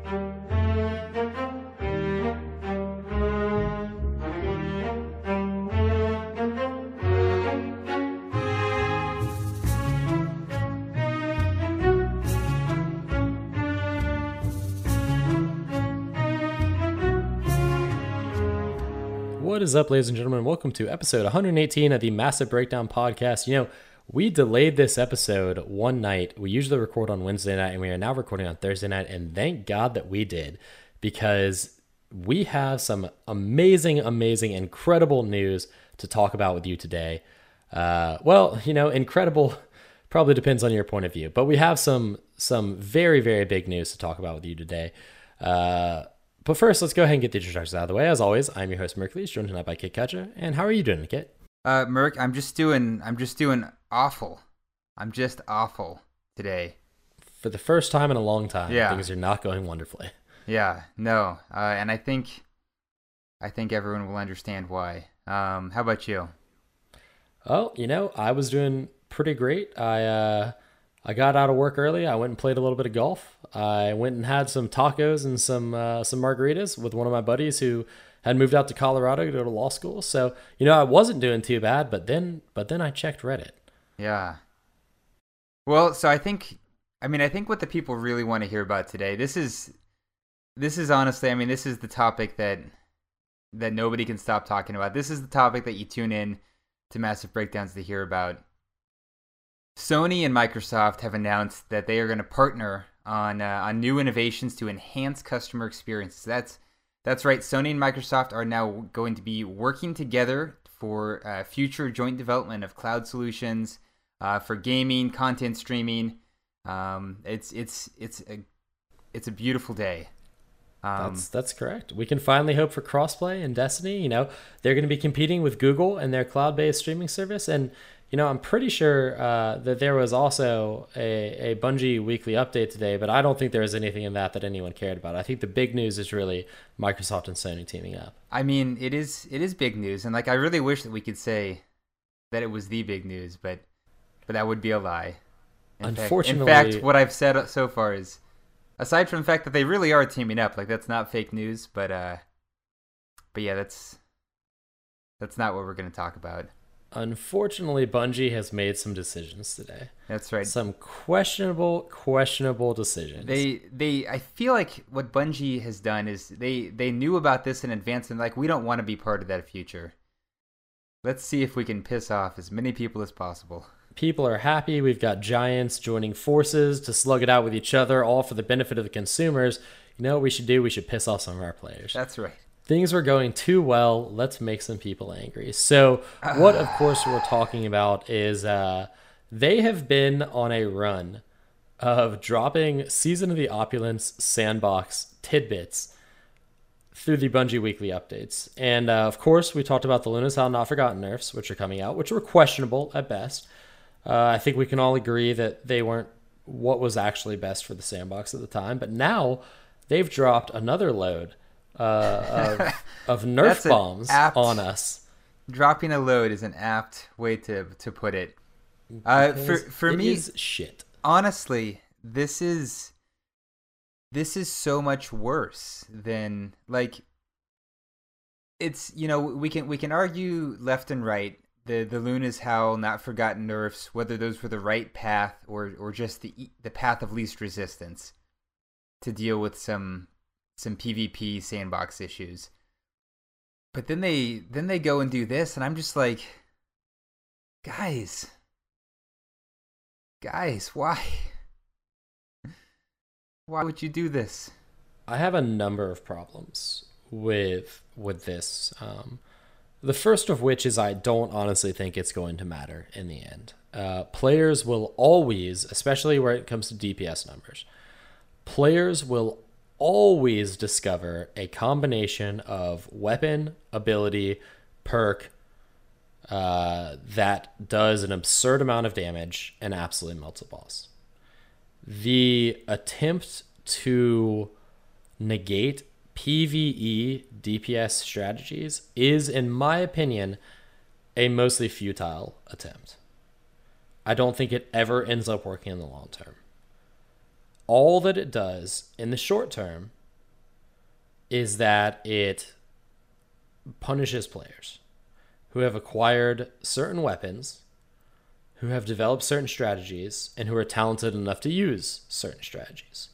What is up, ladies and gentlemen? Welcome to episode 118 of the Massive Breakdown Podcast. We delayed this episode one night. We usually record on Wednesday night, and we are now recording on Thursday night, and thank God that we did, because we have some amazing, incredible news to talk about with you today. Incredible probably depends on your point of view, but we have some very, very big news to talk about with you today. But first, let's go ahead and get the introductions out of the way. As always, I'm your host, Mercules, joined tonight by Kit Kutcher. And how are you doing, Kit? Merc, I'm just doing awful. I'm just awful today. For the first time in a long time, yeah. Things are not going wonderfully. Yeah, no. And I think everyone will understand why. How about you? Well, I was doing pretty great. I got out of work early. I went and played a little bit of golf. I went and had some tacos and some margaritas with one of my buddies who had moved out to Colorado to go to law school. So, I wasn't doing too bad, but then I checked Reddit. Yeah. Well, so I think what the people really want to hear about today, this is honestly, this is the topic that nobody can stop talking about. This is the topic that you tune in to Massive Breakdowns to hear about. Sony and Microsoft have announced that they are going to partner on new innovations to enhance customer experiences. That's right. Sony and Microsoft are now going to be working together for future joint development of cloud solutions for gaming, content streaming. It's a beautiful day. That's correct. We can finally hope for crossplay in Destiny. They're going to be competing with Google and their cloud-based streaming service, and I'm pretty sure that there was also a Bungie weekly update today, but I don't think there was anything in that anyone cared about. I think the big news is really Microsoft and Sony teaming up. It is big news, and I really wish that we could say that it was the big news, but that would be a lie. Unfortunately, in fact, what I've said so far is, aside from the fact that they really are teaming up, that's not fake news, but yeah, that's not what we're going to talk about. Unfortunately, Bungie has made some decisions today. That's right. Some questionable decisions. I feel like what Bungie has done is they knew about this in advance and we don't want to be part of that future. Let's see if we can piss off as many people as possible. People are happy. We've got giants joining forces to slug it out with each other, all for the benefit of the consumers. What we should do? We should piss off some of our players. That's right. Things were going too well. Let's make some people angry. So what, of course, we're talking about is they have been on a run of dropping Season of the Opulence sandbox tidbits through the Bungie weekly updates. And, of course, we talked about the Luna's How Not Forgotten nerfs, which are coming out, which were questionable at best. I think we can all agree that they weren't what was actually best for the sandbox at the time. But now they've dropped another load of nerf bombs on us. Dropping a load is an apt way to put it. For me, is shit. Honestly, this is so much worse than it's we can argue left and right the Luna's Howl Not Forgotten nerfs, whether those were the right path or just the path of least resistance to deal with some PvP sandbox issues. But then they go and do this, and I'm just like, guys, why? Why would you do this? I have a number of problems with this. The first of which is I don't honestly think it's going to matter in the end. Players will always, especially where it comes to DPS numbers, players will always discover a combination of weapon, ability, perk that does an absurd amount of damage and absolutely melts a boss. The attempt to negate PvE DPS strategies is, in my opinion, a mostly futile attempt. I don't think it ever ends up working in the long term. All that it does in the short term is that it punishes players who have acquired certain weapons, who have developed certain strategies, and who are talented enough to use certain strategies.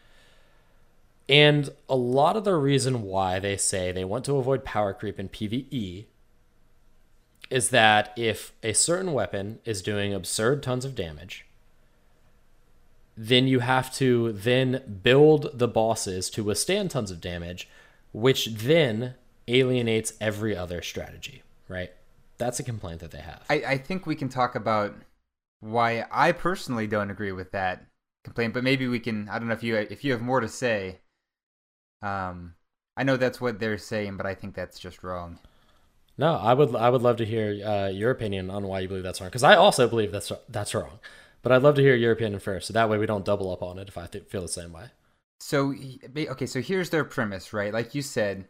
And a lot of the reason why they say they want to avoid power creep in PvE is that if a certain weapon is doing absurd tons of damage, then you have to then build the bosses to withstand tons of damage, which then alienates every other strategy, right? That's a complaint that they have. I think we can talk about why I personally don't agree with that complaint, but maybe we can. I don't know if you have more to say. I know that's what they're saying, but I think that's just wrong. No, I would love to hear your opinion on why you believe that's wrong, because I also believe that's wrong. But I'd love to hear your opinion first, so that way we don't double up on it if I feel the same way. So, okay, so here's their premise, right? Like you said,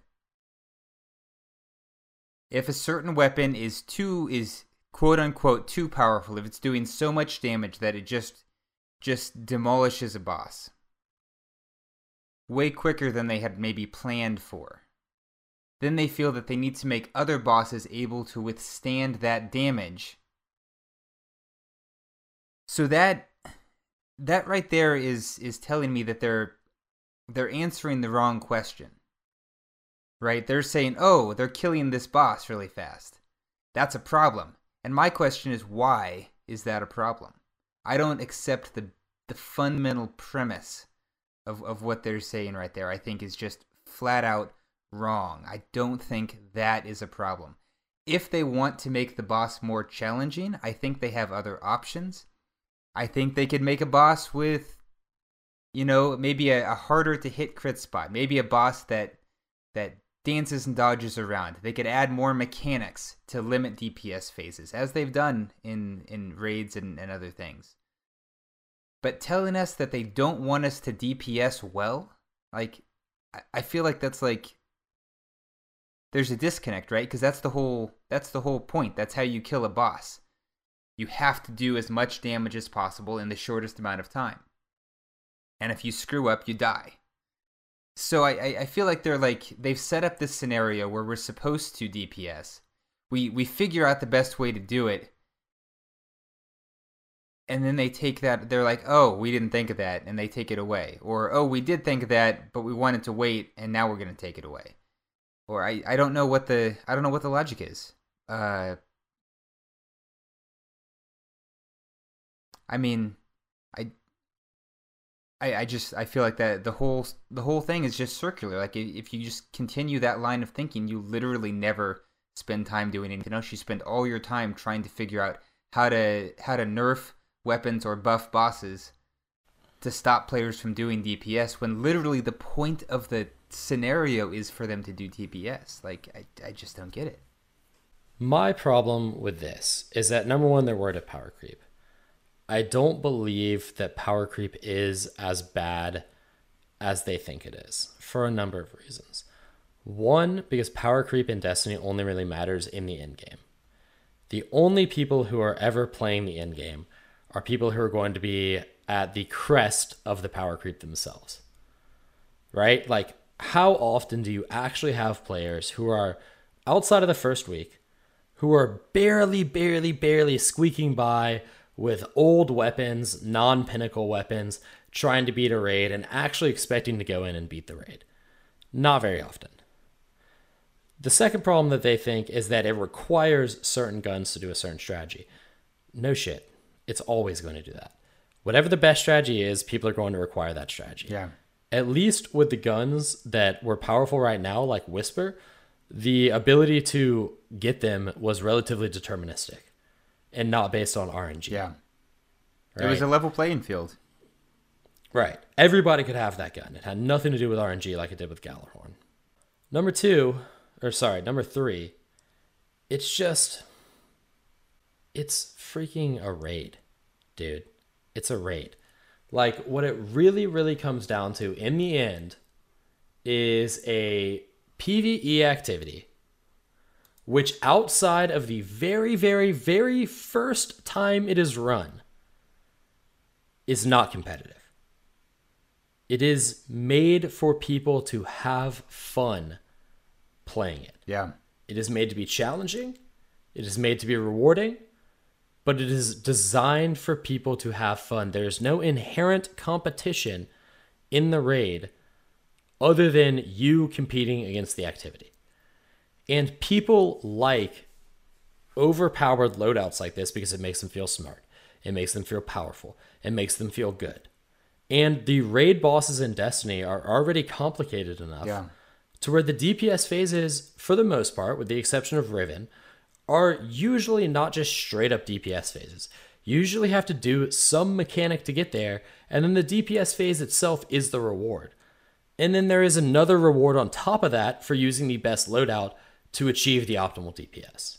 if a certain weapon is quote unquote too powerful, if it's doing so much damage that it just demolishes a boss way quicker than they had maybe planned for, then they feel that they need to make other bosses able to withstand that damage. So that right there is telling me that they're answering the wrong question. Right? They're saying, "Oh, they're killing this boss really fast. That's a problem." And my question is, why is that a problem? I don't accept the fundamental premise of what they're saying right there. I think is just flat out wrong. I don't think that is a problem. If they want to make the boss more challenging, I think they have other options. I think they could make a boss with, maybe a harder to hit crit spot. Maybe a boss that dances and dodges around. They could add more mechanics to limit DPS phases, as they've done in raids and other things. But telling us that they don't want us to DPS well, like, I feel like that's like, there's a disconnect, right? Because that's the whole point. That's how you kill a boss. You have to do as much damage as possible in the shortest amount of time. And if you screw up, you die. So I feel like they've set up this scenario where we're supposed to DPS. We figure out the best way to do it. And then they take that, they're like, "Oh, we didn't think of that," and they take it away. Or, "Oh, we did think of that, but we wanted to wait, and now we're going to take it away." Or I don't know what the logic is. I mean, I feel like that the whole thing is just circular. Like, if you just continue that line of thinking, you literally never spend time doing anything else. You spend all your time trying to figure out how to nerf weapons or buff bosses to stop players from doing DPS, when literally the point of the scenario is for them to do DPS. Like, I just don't get it. My problem with this is that, number one, they're worried of power creep. I don't believe that power creep is as bad as they think it is, for a number of reasons. One, because power creep in Destiny only really matters in the end game. The only people who are ever playing the end game are people who are going to be at the crest of the power creep themselves. Right? Like, how often do you actually have players who are outside of the first week, who are barely squeaking by with old weapons, non-pinnacle weapons, trying to beat a raid and actually expecting to go in and beat the raid? Not very often. The second problem that they think is that it requires certain guns to do a certain strategy. No shit. It's always going to do that. Whatever the best strategy is, people are going to require that strategy. Yeah. At least with the guns that were powerful right now, like Whisper, the ability to get them was relatively deterministic and not based on RNG. Yeah. Right? It was a level playing field. Right. Everybody could have that gun. It had nothing to do with RNG like it did with Gjallarhorn. Number three, it's freaking a raid, dude. It's a raid. Like, what it really comes down to in the end is a PvE activity, which outside of the very first time it is run is not competitive. It is made for people to have fun playing it. Yeah. It is made to be challenging. It is made to be rewarding, but it is designed for people to have fun. There's no inherent competition in the raid other than you competing against the activity. And people like overpowered loadouts like this because it makes them feel smart. It makes them feel powerful. It makes them feel good. And the raid bosses in Destiny are already complicated enough to where the DPS phases, for the most part, with the exception of Riven, are usually not just straight up DPS phases. You usually have to do some mechanic to get there, and then the DPS phase itself is the reward. And then there is another reward on top of that for using the best loadout to achieve the optimal DPS.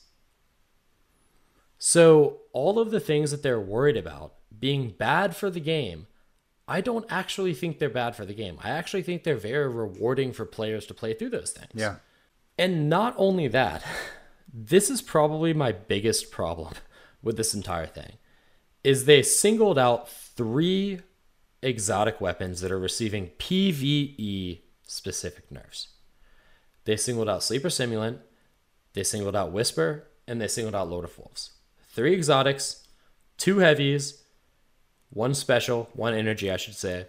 So all of the things that they're worried about being bad for the game, I don't actually think they're bad for the game. I actually think they're very rewarding for players to play through those things. Yeah. And not only that, this is probably my biggest problem with this entire thing, is they singled out 3 exotic weapons that are receiving PvE specific nerfs. They singled out Sleeper Simulant, they singled out Whisper, and they singled out Lord of Wolves. 3 exotics, 2 heavies, 1 special, 1 energy, I should say.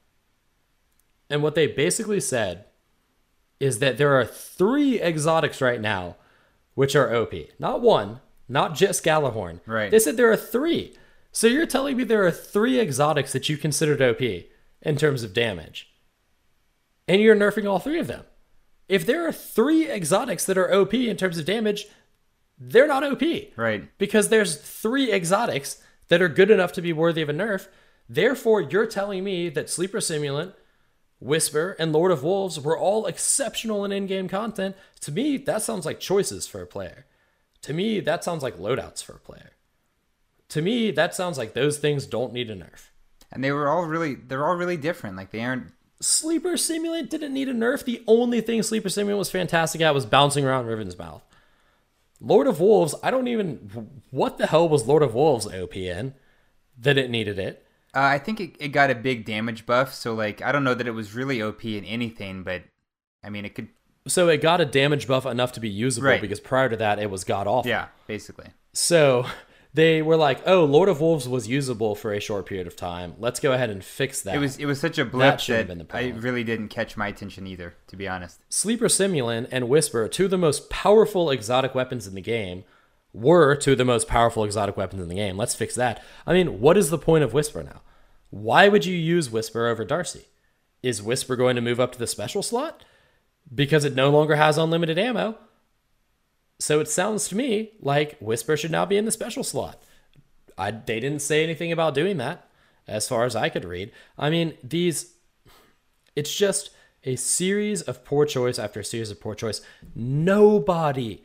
And what they basically said is that there are 3 exotics right now which are OP. Not 1, not just Gjallarhorn. Right. They said there are 3. So you're telling me there are 3 exotics that you considered OP in terms of damage. And you're nerfing all 3 of them. If there are 3 exotics that are OP in terms of damage, they're not OP. Right. Because there's 3 exotics that are good enough to be worthy of a nerf. Therefore, you're telling me that Sleeper Simulant, Whisper, and Lord of Wolves were all exceptional in in-game content. To me, that sounds like choices for a player. To me, that sounds like loadouts for a player. To me, that sounds like those things don't need a nerf. And they're all really different. Like, they aren't... Sleeper Simulant didn't need a nerf. The only thing Sleeper Simulant was fantastic at was bouncing around Riven's mouth. Lord of Wolves, what the hell was Lord of Wolves OP in that it needed it? I think it got a big damage buff, so, like, I don't know that it was really OP in anything, but, I mean, it could... So it got a damage buff enough to be usable, right. Because prior to that, it was god-awful. Yeah, basically. So they were like, oh, Lord of Wolves was usable for a short period of time. Let's go ahead and fix that. It was such a blip that I really didn't catch my attention either, to be honest. Sleeper Simulant and Whisper, 2 of the most powerful exotic weapons in the game, were 2 of the most powerful exotic weapons in the game. Let's fix that. I mean, what is the point of Whisper now? Why would you use Whisper over Darcy? Is Whisper going to move up to the special slot? Because it no longer has unlimited ammo. So it sounds to me like Whisper should now be in the special slot. They didn't say anything about doing that, as far as I could read. I mean, it's just a series of poor choice after a series of poor choice. Nobody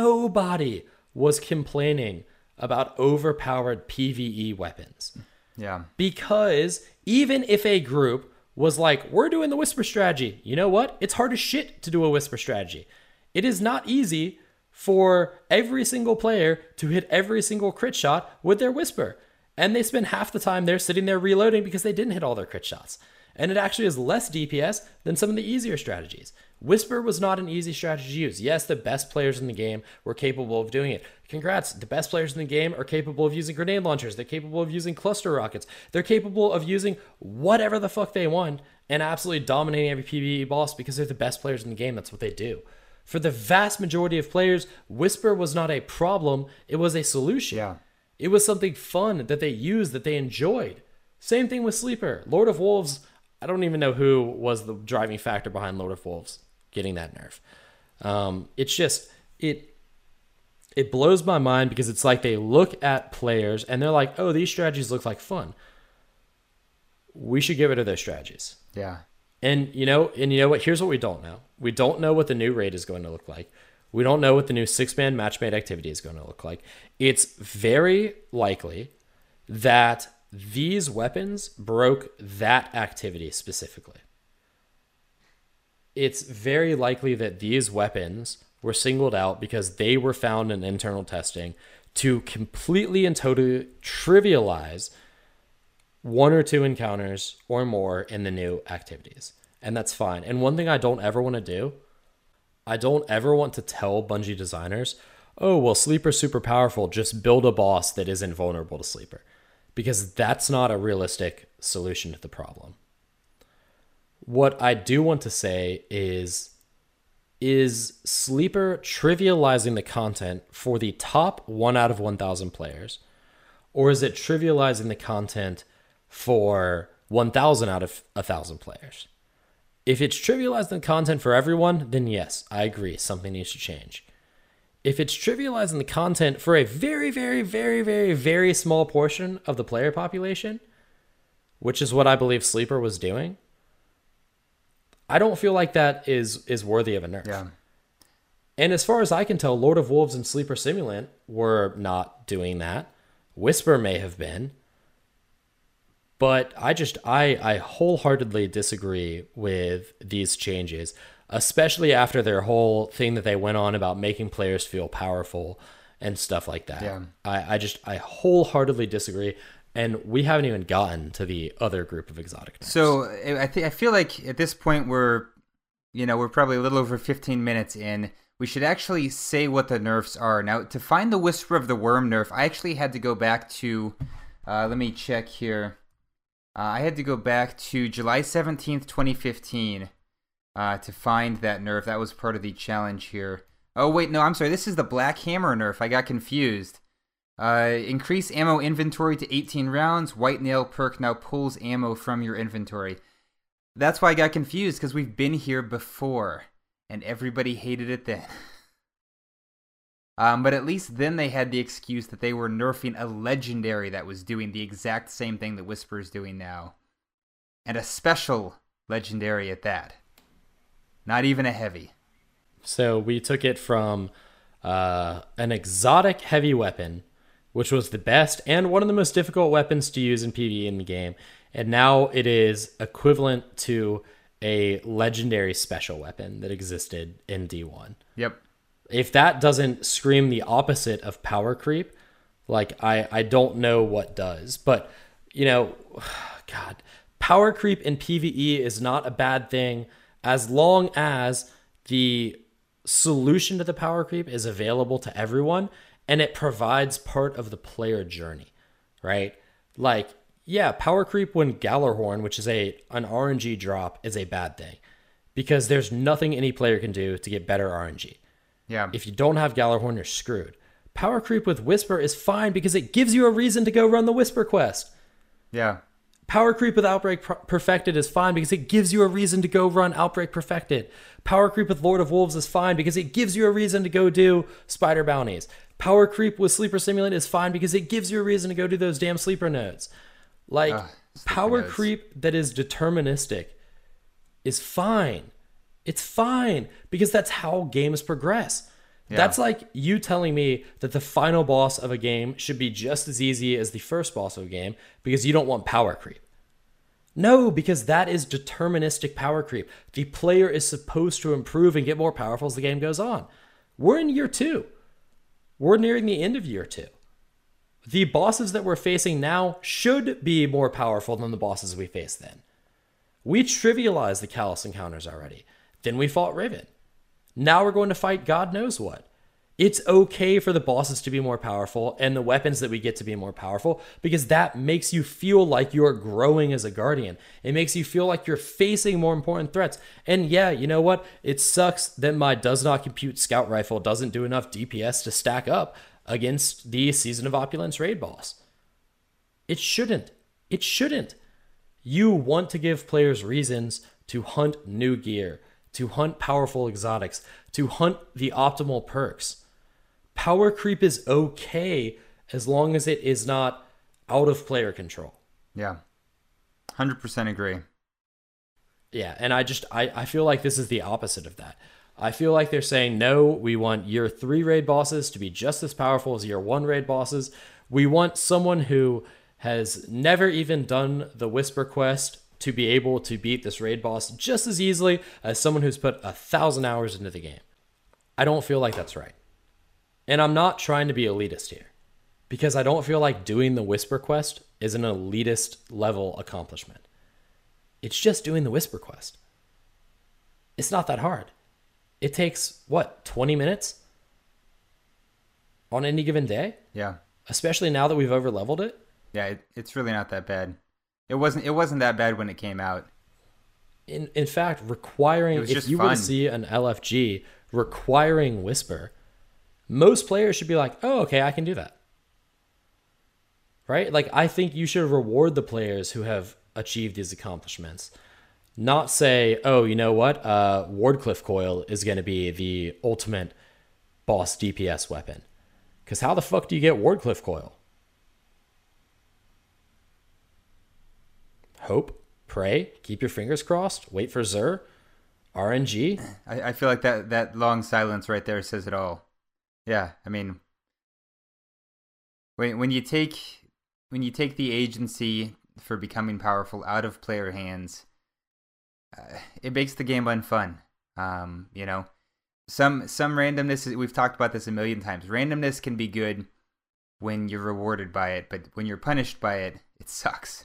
was complaining about overpowered PvE weapons. Yeah. Because even if a group was like, we're doing the Whisper strategy, you know what? It's hard as shit to do a Whisper strategy. It is not easy for every single player to hit every single crit shot with their Whisper. And they spend half the time there sitting there reloading because they didn't hit all their crit shots. And it actually is less DPS than some of the easier strategies. Whisper was not an easy strategy to use. Yes, the best players in the game were capable of doing it. Congrats, the best players in the game are capable of using grenade launchers. They're capable of using cluster rockets. They're capable of using whatever the fuck they want and absolutely dominating every PvE boss because they're the best players in the game. That's what they do. For the vast majority of players, Whisper was not a problem. It was a solution. Yeah. It was something fun that they used, that they enjoyed. Same thing with Sleeper. Lord of Wolves, I don't even know who was the driving factor behind Lord of Wolves getting that nerf. It's just, it blows my mind because it's like they look at players and they're like, oh, these strategies look like fun. We should get rid of those strategies. Yeah. And you know what? Here's what we don't know. We don't know what the new raid is going to look like. We don't know what the new 6-man matchmade activity is going to look like. It's very likely that these weapons broke that activity specifically. It's very likely that these weapons were singled out because they were found in internal testing to completely and totally trivialize 1 or 2 encounters or more in the new activities. And that's fine. And one thing I don't ever want to do, I don't ever want to tell Bungie designers, oh, well, Sleeper's super powerful, just build a boss that isn't vulnerable to Sleeper. Because that's not a realistic solution to the problem. What I do want to say is Sleeper trivializing the content for the top 1 out of 1,000 players? Or is it trivializing the content for 1,000 out of 1,000 players? If it's trivializing the content for everyone, then yes, I agree, something needs to change. If it's trivializing the content for a very, very, very, very, very small portion of the player population, which is what I believe Sleeper was doing, I don't feel like that is worthy of a nerf. Yeah. And as far as I can tell, Lord of Wolves and Sleeper Simulant were not doing that. Whisper may have been. But I wholeheartedly disagree with these changes, especially after their whole thing that they went on about making players feel powerful and stuff like that. Yeah. I wholeheartedly disagree. And we haven't even gotten to the other group of exotic nerfs. So I feel like at this point we're probably a little over 15 minutes in. We should actually say what the nerfs are. Now, to find the Whisper of the Worm nerf, I actually had to go back to, let me check here. I had to go back to July 17th, 2015 to find that nerf. That was part of the challenge here. Oh, wait, no, I'm sorry. This is the Black Hammer nerf. I got confused. Increase ammo inventory to 18 rounds. White Nail perk now pulls ammo from your inventory. That's why I got confused, because we've been here before, and everybody hated it then. But at least then they had the excuse that they were nerfing a legendary that was doing the exact same thing that Whisper is doing now. And a special legendary at that. Not even a heavy. So we took it from an exotic heavy weapon, which was the best and one of the most difficult weapons to use in PvE in the game. And now it is equivalent to a legendary special weapon that existed in D1. Yep. If that doesn't scream the opposite of power creep, like I don't know what does. But, God, power creep in PvE is not a bad thing as long as the solution to the power creep is available to everyone and it provides part of the player journey, right? Like, yeah, power creep when Gallarhorn, which is an RNG drop, is a bad thing because there's nothing any player can do to get better RNG. Yeah. If you don't have Gallarhorn, you're screwed. Power creep with Whisper is fine because it gives you a reason to go run the Whisper quest. Yeah. Power creep with Outbreak Perfected is fine because it gives you a reason to go run Outbreak Perfected. Power creep with Lord of Wolves is fine because it gives you a reason to go do Spider Bounties. Power creep with Sleeper Simulant is fine because it gives you a reason to go do those damn sleeper nodes. Like, power nodes. creep that is deterministic is fine. It's fine because that's how games progress. Yeah. That's like you telling me that the final boss of a game should be just as easy as the first boss of a game because you don't want power creep. No, because that is deterministic power creep. The player is supposed to improve and get more powerful as the game goes on. We're in year 2. We're nearing the end of year 2. The bosses that we're facing now should be more powerful than the bosses we faced then. We trivialized the Callous encounters already. Then we fought Riven. Now we're going to fight God knows what. It's okay for the bosses to be more powerful and the weapons that we get to be more powerful because that makes you feel like you're growing as a Guardian. It makes you feel like you're facing more important threats. And yeah, you know what? It sucks that my does not compute scout rifle doesn't do enough DPS to stack up against the Season of Opulence raid boss. It shouldn't. It shouldn't. You want to give players reasons to hunt new gear, to hunt powerful exotics, to hunt the optimal perks. Power creep is okay as long as it is not out of player control. Yeah. 100% agree. Yeah, and I feel like this is the opposite of that. I feel like they're saying, no, we want year 3 raid bosses to be just as powerful as year 1 raid bosses. We want someone who has never even done the Whisper quest to be able to beat this raid boss just as easily as someone who's put 1,000 hours into the game. I don't feel like that's right. And I'm not trying to be elitist here. because I don't feel like doing the Whisper Quest is an elitist level accomplishment. It's just doing the Whisper Quest. It's not that hard. It takes, what, 20 minutes on any given day? Yeah. Especially now that we've over-leveled it? Yeah, it's really not that bad. It wasn't that bad when it came out. In fact, requiring, if you were to see an LFG requiring Whisper, most players should be like, oh, okay, I can do that. Right? Like, I think you should reward the players who have achieved these accomplishments. Not say, oh, you know what? Wardcliff Coil is going to be the ultimate boss DPS weapon. Because how the fuck do you get Wardcliff Coil? Hope, pray, keep your fingers crossed, wait for Xur, RNG. I feel like that long silence right there says it all. Yeah, I mean, when you take the agency for becoming powerful out of player hands, it makes the game unfun. You know, some randomness. We've talked about this a million times. Randomness can be good when you're rewarded by it, but when you're punished by it, it sucks.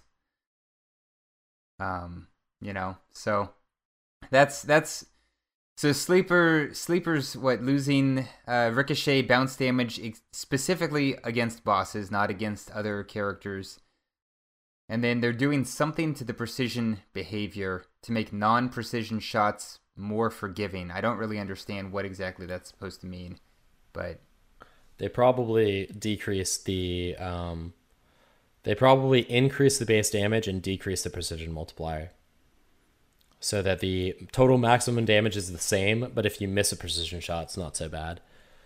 You know, so that's so sleepers what, losing ricochet bounce damage specifically against bosses, not against other characters. And then they're doing something to the precision behavior to make non-precision shots more forgiving. I don't really understand what exactly that's supposed to mean, but they probably decrease the they probably increase the base damage and decrease the precision multiplier, so that the total maximum damage is the same, but if you miss a precision shot, it's not so bad.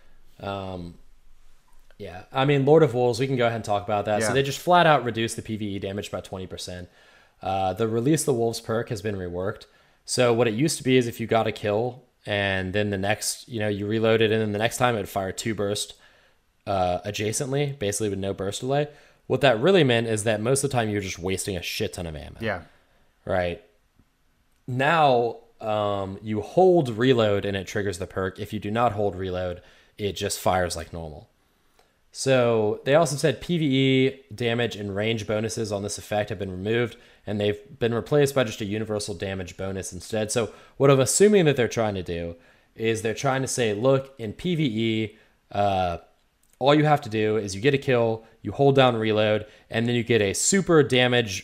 Yeah, I mean, Lord of Wolves, we can go ahead and talk about that. Yeah. So they just flat out reduce the PvE damage by 20%. The Release the Wolves perk has been reworked. So what it used to be is if you got a kill and then the next, you reload it, and then the next time it would fire 2 burst adjacently, basically with no burst delay. What that really meant is that most of the time you're just wasting a shit ton of ammo. Yeah. Right. Now, you hold reload and it triggers the perk. If you do not hold reload, it just fires like normal. So they also said PvE damage and range bonuses on this effect have been removed, and they've been replaced by just a universal damage bonus instead. So what I'm assuming that they're trying to do is they're trying to say, look, in PvE, all you have to do is you get a kill, you hold down reload, and then you get a super damage,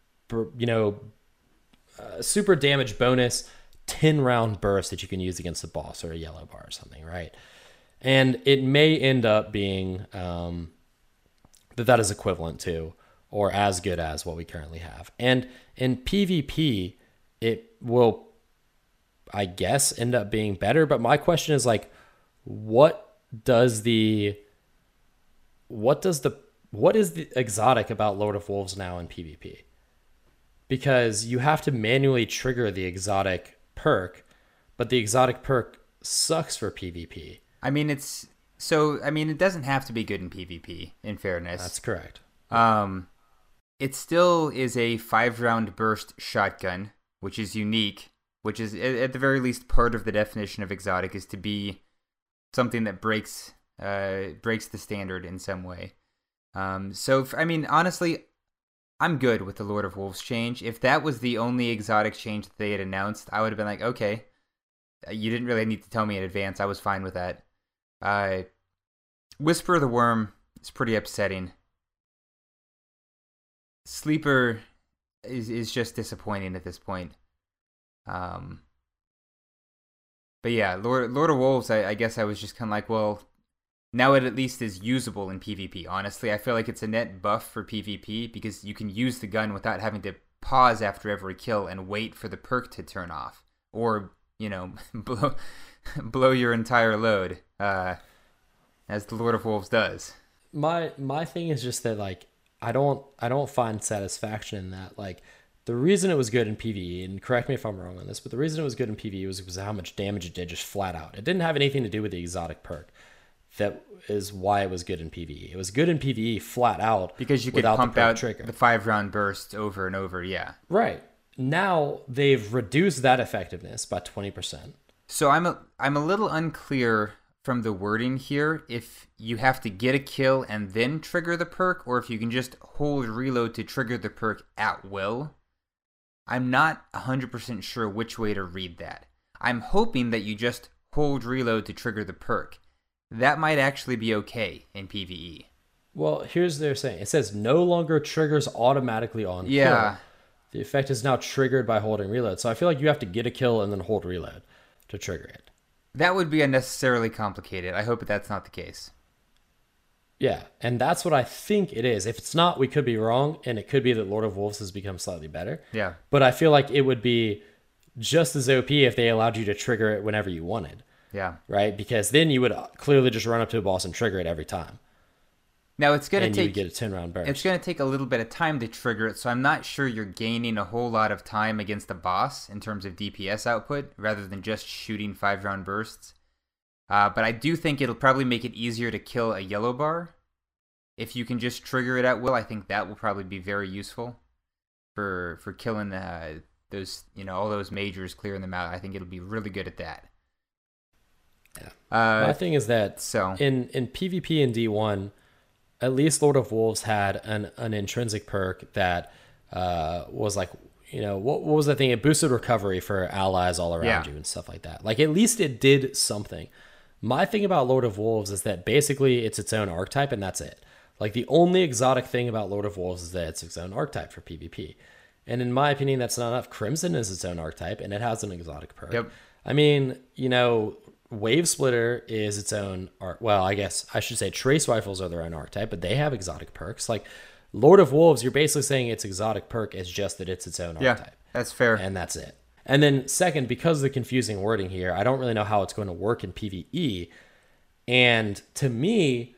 super damage bonus 10-round burst that you can use against the boss or a yellow bar or something, right? And it may end up being that is equivalent to or as good as what we currently have. And in PvP, it will, I guess, end up being better. But my question is, like, what is the exotic about Lord of Wolves now in PvP? Because you have to manually trigger the exotic perk, but the exotic perk sucks for PvP. I mean, it doesn't have to be good in PvP, in fairness. That's correct. It still is a 5-round burst shotgun, which is unique, which is, at the very least, part of the definition of exotic, is to be something that breaks the standard in some way. Honestly, I'm good with the Lord of Wolves change. If that was the only exotic change that they had announced, I would have been like, okay, you didn't really need to tell me in advance. I was fine with that. Whisper the Worm is pretty upsetting. Sleeper is just disappointing at this point. But yeah, Lord of Wolves, I guess I was just kind of like, well, now it at least is usable in PvP. Honestly, I feel like it's a net buff for PvP because you can use the gun without having to pause after every kill and wait for the perk to turn off. Or, blow your entire load, as the Lord of Wolves does. My thing is just that, like, I don't find satisfaction in that. Like, the reason it was good in PvE, and correct me if I'm wrong on this, but the reason it was good in PvE was because of how much damage it did, just flat out. It didn't have anything to do with the exotic perk. That is why it was good in PvE. It was good in PvE flat out because you could pump out the 5-round burst over and over. Yeah, right. Now they've reduced that effectiveness by 20%. So I'm a little unclear from the wording here if you have to get a kill and then trigger the perk, or if you can just hold reload to trigger the perk at will. I'm not 100% sure which way to read that. I'm hoping that you just hold reload to trigger the perk. That might actually be okay in PvE. Well, here's what they're saying. It says no longer triggers automatically on kill. Yeah. The effect is now triggered by holding reload. So I feel like you have to get a kill and then hold reload to trigger it. That would be unnecessarily complicated. I hope that's not the case. Yeah, and that's what I think it is. If it's not, we could be wrong, and it could be that Lord of Wolves has become slightly better. Yeah. But I feel like it would be just as OP if they allowed you to trigger it whenever you wanted. Yeah. Right? Because then you would clearly just run up to a boss and trigger it every time. Now it's going to and take, you would get a 10-round burst. It's going to take a little bit of time to trigger it, so I'm not sure you're gaining a whole lot of time against the boss in terms of DPS output, rather than just shooting 5-round bursts. But I do think it'll probably make it easier to kill a yellow bar. If you can just trigger it at will, I think that will probably be very useful for killing those, all those majors, clearing them out. I think it'll be really good at that. Yeah. My thing is that in PvP and D1, at least Lord of Wolves had an intrinsic perk that was like, what was that thing? It boosted recovery for allies all around you and stuff like that. Like, at least it did something. My thing about Lord of Wolves is that basically it's its own archetype and that's it. Like, the only exotic thing about Lord of Wolves is that it's its own archetype for PvP. And in my opinion, that's not enough. Crimson is its own archetype and it has an exotic perk. Yep. I mean, Wave Splitter is its own art. Well, I guess I should say Trace Rifles are their own archetype, but they have exotic perks. Like, Lord of Wolves, you're basically saying its exotic perk is just that it's its own archetype. Yeah, that's fair. And that's it. And then second, because of the confusing wording here, I don't really know how it's going to work in PvE. And to me,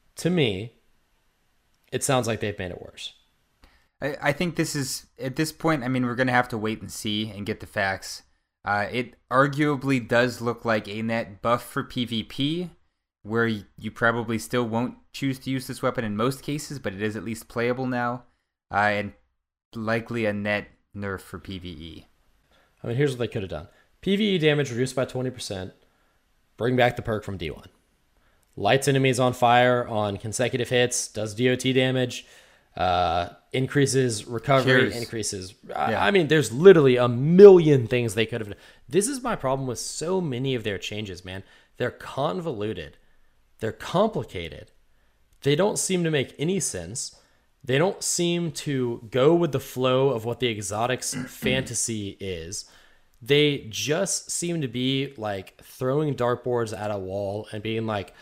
it sounds like they've made it worse. I think this is, at this point, I mean, we're going to have to wait and see and get the facts. It arguably does look like a net buff for PvP, where you probably still won't choose to use this weapon in most cases, but it is at least playable now, and likely a net nerf for PvE. I mean, here's what they could have done. PvE damage reduced by 20%. Bring back the perk from D1. Lights enemies on fire on consecutive hits. Does DOT damage. Increases recovery. Cheers. Increases. Yeah. I mean, there's literally a million things they could have done. This is my problem with so many of their changes, man. They're convoluted. They're complicated. They don't seem to make any sense. They don't seem to go with the flow of what the exotics fantasy is. They just seem to be like throwing dartboards at a wall and being like,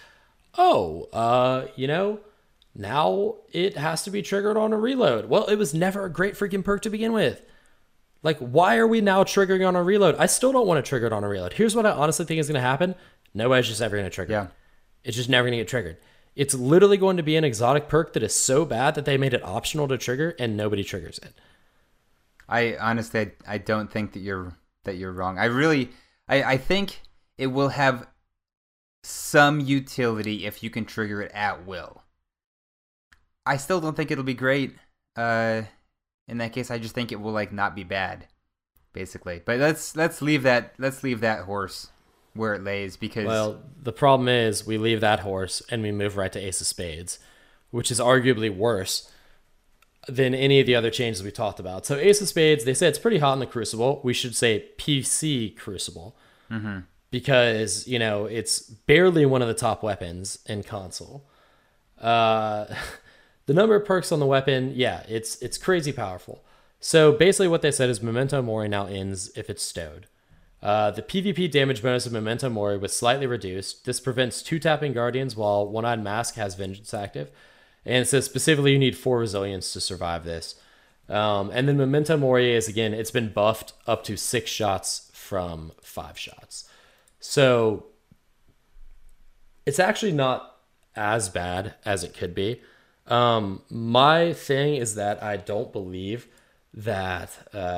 now it has to be triggered on a reload. Well, it was never a great freaking perk to begin with. Like, why are we now triggering on a reload? I still don't want to trigger it on a reload. Here's what I honestly think is going to happen. Nobody's just ever going to trigger. Yeah. It's just never going to get triggered. It's literally going to be an exotic perk that is so bad that they made it optional to trigger and nobody triggers it. I honestly, I don't think that you're wrong. I think it will have some utility if you can trigger it at will. I still don't think it'll be great. In that case, I just think it will not be bad, basically. But let's leave that horse where it lays, because the problem is we leave that horse and we move right to Ace of Spades, which is arguably worse than any of the other changes we talked about. So Ace of Spades, they said it's pretty hot in the Crucible. We should say PC Crucible, because it's barely one of the top weapons in console. The number of perks on the weapon, it's crazy powerful. So basically what they said is Memento Mori now ends if it's stowed. The PvP damage bonus of Memento Mori was slightly reduced. This prevents 2-tapping Guardians while One-Eyed Mask has Vengeance active. And it says specifically you need 4 Resilience to survive this. And then Memento Mori is, again, it's been buffed up to 6 shots from 5 shots. So it's actually not as bad as it could be. My thing is that I don't believe that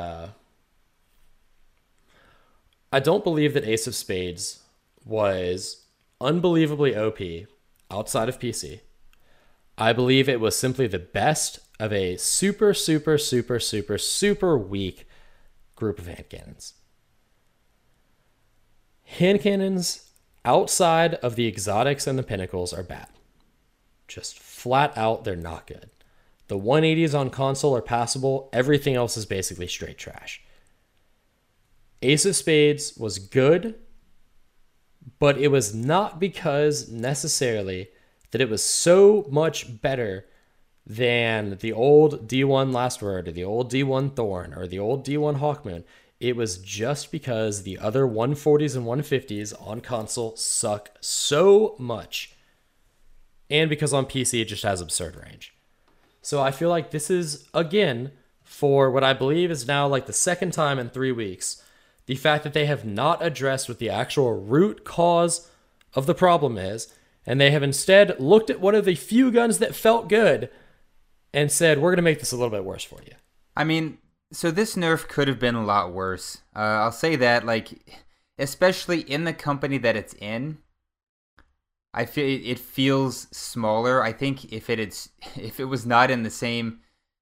Ace of Spades was unbelievably OP outside of PC. I believe it was simply the best of a super, super, super, super, super weak group of hand cannons. Hand cannons outside of the exotics and the pinnacles are bad. Just flat out, they're not good. The 180s on console are passable. Everything else is basically straight trash. Ace of Spades was good, but it was not because necessarily that it was so much better than the old D1 Last Word or the old D1 Thorn or the old D1 Hawkmoon. It was just because the other 140s and 150s on console suck so much. And because on PC it just has absurd range. So I feel like this is, again, for what I believe is now like the second time in 3 weeks, the fact that they have not addressed what the actual root cause of the problem is, and they have instead looked at one of the few guns that felt good and said, we're going to make this a little bit worse for you. I mean, so this nerf could have been a lot worse. I'll say that, like, especially in the company that it's in, I feel it feels smaller. I think if it was not in the same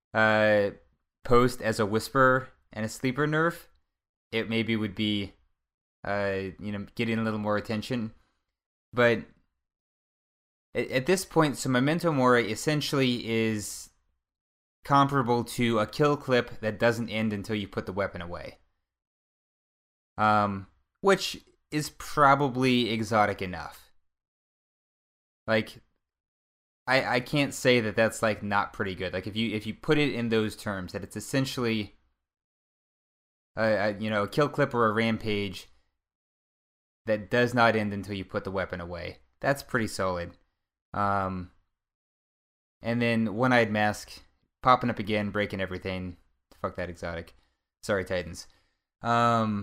post as a Whisper and a Sleeper nerf, it maybe would be getting a little more attention. But at this point, so Memento Mori essentially is comparable to a kill clip that doesn't end until you put the weapon away. Which is probably exotic enough. Like, I can't say that that's like not pretty good. Like if you put it in those terms, that it's essentially a kill clip or a rampage that does not end until you put the weapon away. That's pretty solid. And then One-Eyed Mask popping up again, breaking everything. Fuck that exotic. Sorry, Titans. Yeah,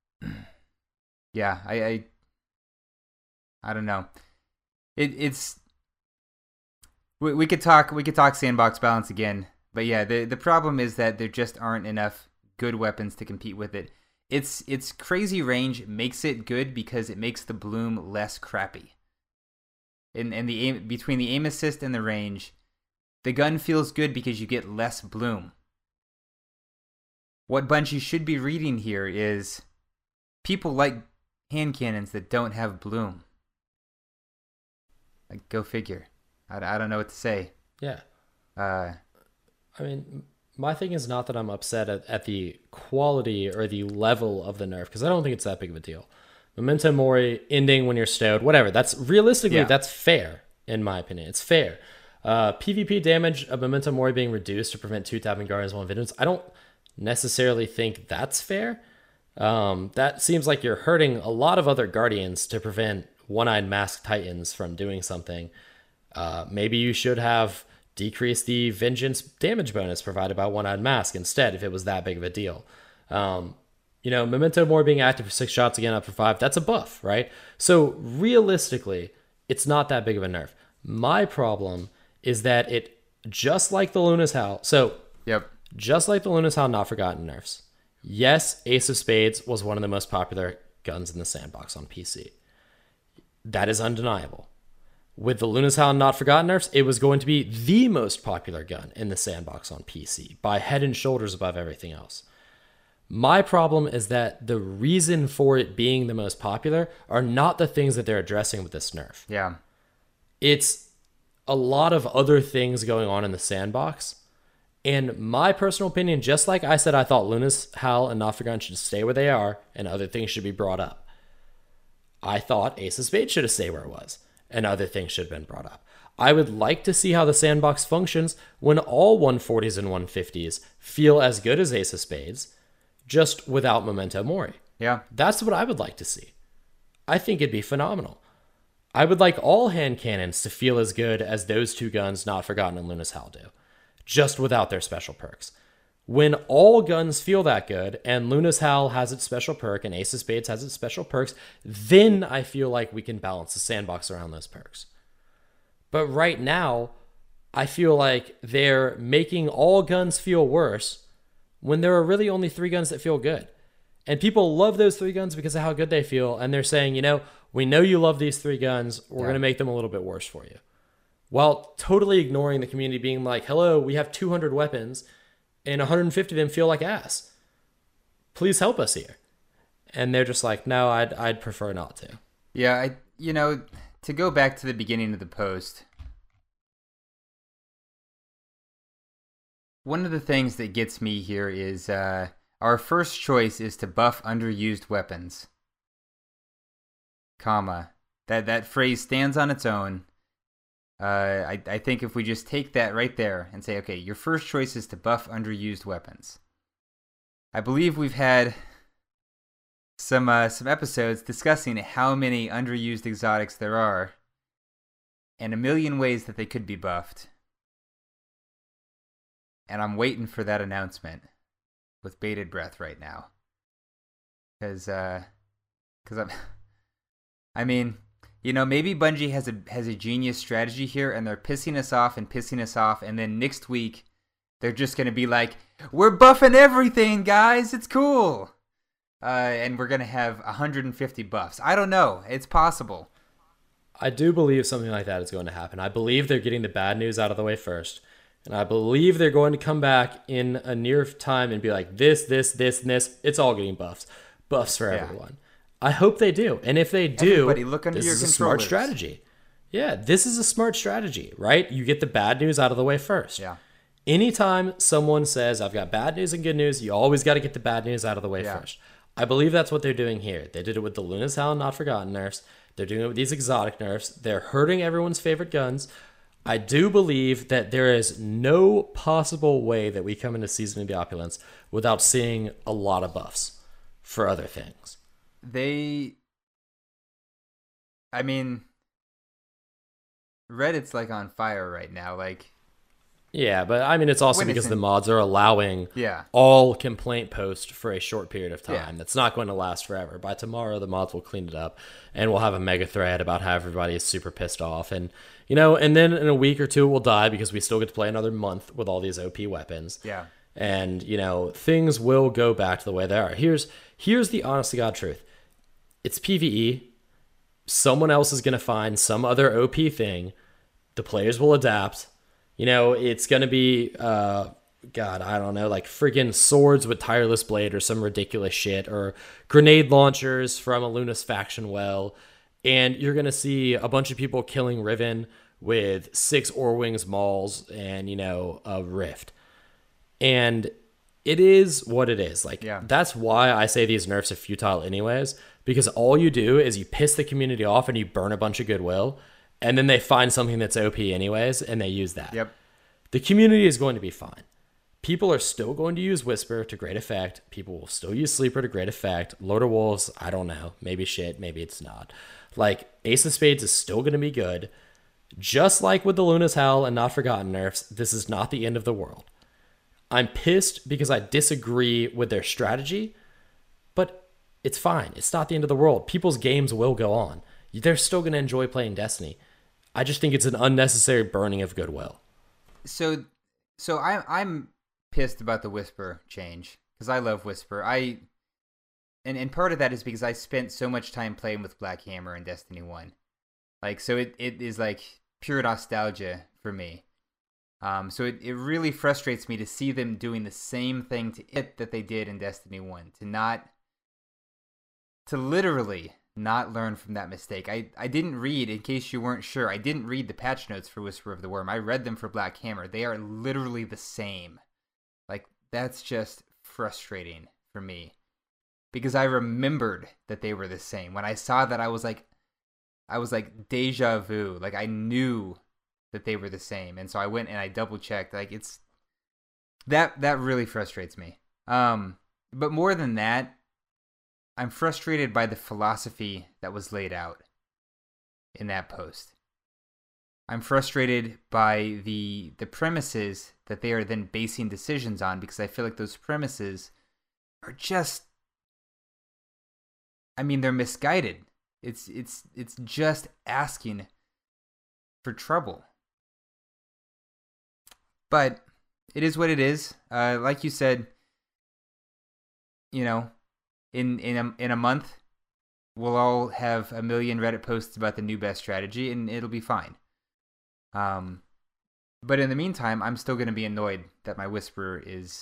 I don't know. It's we could talk sandbox balance again, but yeah, the problem is that there just aren't enough good weapons to compete with it. Its crazy range makes it good because it makes the bloom less crappy. And the aim, between the aim assist and the range, the gun feels good because you get less bloom. What Bungie should be reading here is people like hand cannons that don't have bloom. Like, go figure. I don't know what to say. Yeah. I mean, my thing is not that I'm upset at the quality or the level of the nerf, because I don't think it's that big of a deal. Memento Mori ending when you're stowed, whatever. That's realistically, that's fair, in my opinion. It's fair. PvP damage of Memento Mori being reduced to prevent 2 tapping Guardians, 1 Vigilance, I don't necessarily think that's fair. That seems like you're hurting a lot of other Guardians to prevent One-Eyed Mask Titans from doing something. Maybe you should have decreased the Vengeance damage bonus provided by One-Eyed Mask instead, if it was that big of a deal. Memento Mori being active for 6 shots again, up for 5, that's a buff, right? So realistically, it's not that big of a nerf. My problem is that it, just like the Luna's Howl, just like the Luna's Howl Not Forgotten nerfs, yes, Ace of Spades was one of the most popular guns in the sandbox on PC. That is undeniable. With the Luna's Howl Not Forgotten nerfs, it was going to be the most popular gun in the sandbox on PC, by head and shoulders above everything else. My problem is that the reason for it being the most popular are not the things that they're addressing with this nerf. Yeah. It's a lot of other things going on in the sandbox. And my personal opinion, just like I said, I thought Luna's Howl and Not Forgotten should stay where they are and other things should be brought up. I thought Ace of Spades should have stayed where it was and other things should have been brought up. I would like to see how the sandbox functions when all 140s and 150s feel as good as Ace of Spades, just without Memento Mori. Yeah. That's what I would like to see. I think it'd be phenomenal. I would like all hand cannons to feel as good as those 2 guns, Not Forgotten and Luna's Howl, do, just without their special perks. When all guns feel that good, and Luna's Howl has its special perk, and Ace of Spades has its special perks, then I feel like we can balance the sandbox around those perks. But right now, I feel like they're making all guns feel worse when there are really only 3 guns that feel good. And people love those 3 guns because of how good they feel, and they're saying, we know you love these 3 guns, we're going to make them a little bit worse for you. While totally ignoring the community being like, hello, we have 200 weapons, and 150 of them feel like ass. Please help us here. And they're just like, no, I'd prefer not to. Yeah, you know, to go back to the beginning of the post, one of the things that gets me here is our first choice is to buff underused weapons, comma. That phrase stands on its own. I think if we just take that right there and say, okay, your first choice is to buff underused weapons. I believe we've had some episodes discussing how many underused exotics there are, and a million ways that they could be buffed. And I'm waiting for that announcement with bated breath right now, because I mean, you know, maybe Bungie has a genius strategy here, and they're pissing us off, and then next week they're just gonna be like, we're buffing everything, guys, it's cool. And we're going to have 150 buffs. I don't know. It's possible. I do believe something like that is going to happen. I believe they're getting the bad news out of the way first. And I believe they're going to come back in a near time and be like, this, and this. It's all getting buffs. Buffs for everyone. I hope they do. And if they do, look under this your is a smart strategy. Yeah, this is a smart strategy, right? You get the bad news out of the way first. Yeah. Anytime someone says, I've got bad news and good news, you always got to get the bad news out of the way first. I believe that's what they're doing here. They did it with the Luna's Howl and Not Forgotten nerfs. They're doing it with these exotic nerfs. They're hurting everyone's favorite guns. I do believe that there is no possible way that we come into Season of the Opulence without seeing a lot of buffs for other things. I mean, Reddit's like on fire right now. Like, yeah, but I mean, it's also because the mods are allowing Yeah. all complaint posts for a short period of time. Yeah. That's not going to last forever. By tomorrow, the mods will clean it up, and we'll have a mega thread about how everybody is super pissed off. And, you know, and then in a week or two, it will die because we still get to play another month with all these OP weapons. Yeah. And, you know, things will go back to the way they are. Here's the honest to God truth. It's PvE. Someone else is going to find some other OP thing. The players will adapt. You know, it's going to be, God, I don't know, like friggin' swords with tireless blade or some ridiculous shit, or grenade launchers from a Lunas faction well. And you're going to see a bunch of people killing Riven with 6 Orwings Mauls and, you know, a Rift. And it is what it is. Like, That's why I say these nerfs are futile anyways, because all you do is you piss the community off and you burn a bunch of goodwill. And then they find something that's OP anyways, and they use that. Yep. The community is going to be fine. People are still going to use Whisper to great effect. People will still use Sleeper to great effect. Lord of Wolves, I don't know. Maybe shit, maybe it's not. Like, Ace of Spades is still going to be good. Just like with the Luna's Howl and Not Forgotten nerfs, this is not the end of the world. I'm pissed because I disagree with their strategy, but it's fine. It's not the end of the world. People's games will go on. They're still going to enjoy playing Destiny. I just think it's an unnecessary burning of goodwill. So I'm pissed about the Whisper change because I love Whisper. And part of that is because I spent so much time playing with Black Hammer in Destiny 1. Like, so it is like pure nostalgia for me. So it really frustrates me to see them doing the same thing to it that they did in Destiny 1. To literally not learn from that mistake. I didn't read, in case you weren't sure, I didn't read the patch notes for Whisper of the Worm. I read them for Black Hammer. They are literally the same. Like, that's just frustrating for me. Because I remembered that they were the same. When I saw that, I was like deja vu. Like, I knew that they were the same. And so I went and I double checked. Like, it's that really frustrates me. But more than that, I'm frustrated by the philosophy that was laid out in that post. I'm frustrated by the premises that they are then basing decisions on, because I feel like those premises are just, I mean, they're misguided. It's just asking for trouble. But it is what it is. Like you said, you know, in a month, we'll all have a million Reddit posts about the new best strategy, and it'll be fine. But in the meantime, I'm still going to be annoyed that my Whisper is